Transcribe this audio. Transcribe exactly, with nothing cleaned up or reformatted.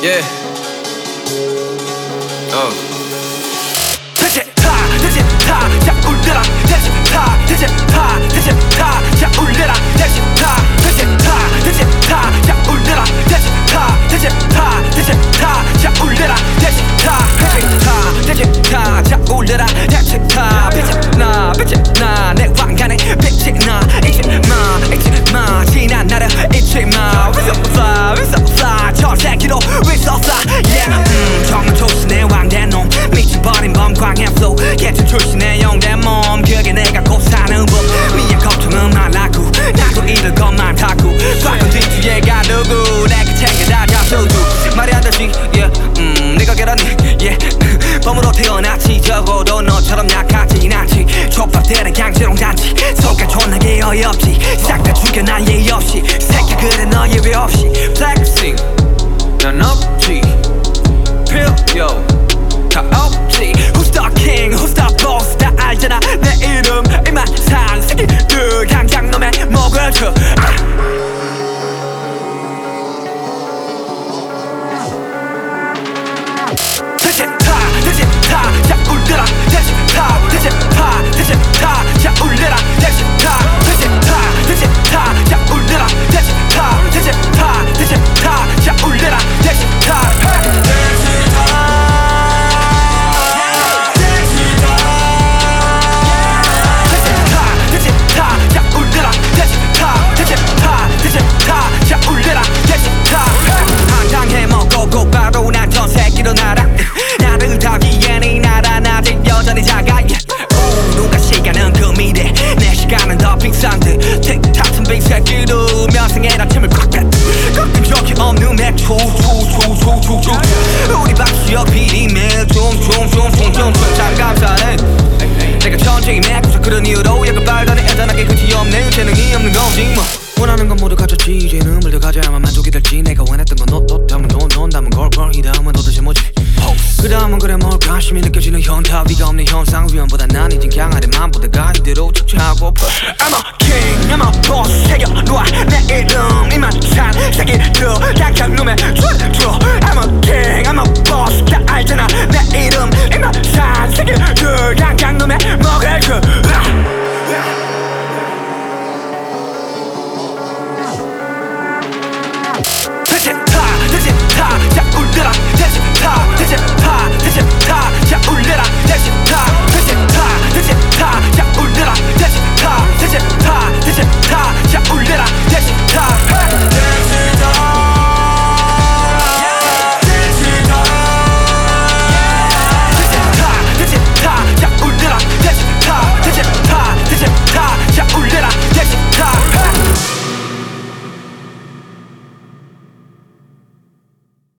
Yeah. 어. 대체 타 대체 타 자 울려라 대체 타 대체 타 대체 타 자 울려라 대체 타 대체 타 대체 타 자 울려라 대체 타 대체 타 대체 타 자 울려라 대체 타 대체 타 대체 타 자 울려라 대체 타 빛이 나 빛이 나내 왕관에 빛이 나 잊지 마 잊지 마 지난 나를 잊지 마 We so fly we so fly 저 새끼도 we so fly yeah 음 정말 조신의 왕대 놈 미쳐버린 범광의 flow 개천 출신의 영대 몸 그게 내가 곧 사는 법 미의 걱정은 말라고 나도 잃을 것만 탔고 과거 뒤뒤에가 누구 내가 챙겨다 잡수고 말이 안 되지 yeah 음 네가 계란이 yeah 범으로 태어났지 적어도 너처럼 약하진 않지 촉박되는 강제롱 단지 속가 존나게 어이없지 싹 다 죽여 난 예의 없이 새끼 그래 너 예외 없이 Flexing 난 없지 필요 다 없지 Who's the king who's the boss 다 알잖아 내 이름 이만상 새끼들 당장 놈의 목을 쳐 대체 타 대체 타 자 울려라 대체 타 대체 타 대체 타 자 울려라 대체 타 대체 타 대체 타 자 울려라 대체 타 대체 타 대체 타 자 울려라 대체 타 일어나라 나를 타기엔 이 나라 아직 여전히 작아 yeah. 오, 누가 시간은 그 미래 내 시간은 더 빙상들 틱탁슨 빙새끼도 명성의 아침을 콱 가끔 적이 없는 맥주 추추추추추추 우리 박수역 비리멜 춤춤춤춤춤춤 참 감사해 내가 천천히 메꾸서 그런 이유로 약간 빨다니 애잔하게 끝이 없는 재능이 없는 거지 뭐 원하는 건 모두 가졌지 이제는 뭘 더 가져야만 만족이 될지 내가 원했던 건 너 너 담은 넌넌 담은 걸걸 이 다음은 도대체 뭐지 그 다음은 그래 뭘 관심이 느껴지는 현타 위가 없는 현상 위험보다 난 이젠 강하리만 보다가 이대로 척추하고 I'm a king I'm a boss 새겨놓아 내 이름 이만 산 새끼들 당장 놈의 줄 들어